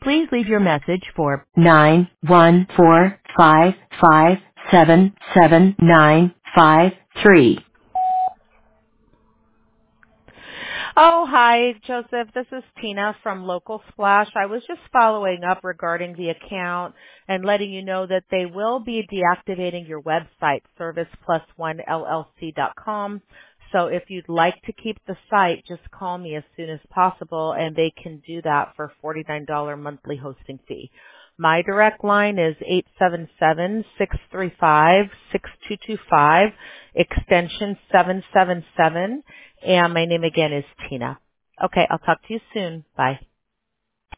Please leave your message for 91455777953. Oh, hi, Joseph. This is Tina from Local Splash. I was just following up regarding the account and letting you know that they will be deactivating your website, serviceplusoneLLC.com. So if you'd like to keep the site, just call me as soon as possible, and they can do that for $49 monthly hosting fee. My direct line is 877-635-6225, extension 777, and my name again is Tina. Okay, I'll talk to you soon. Bye.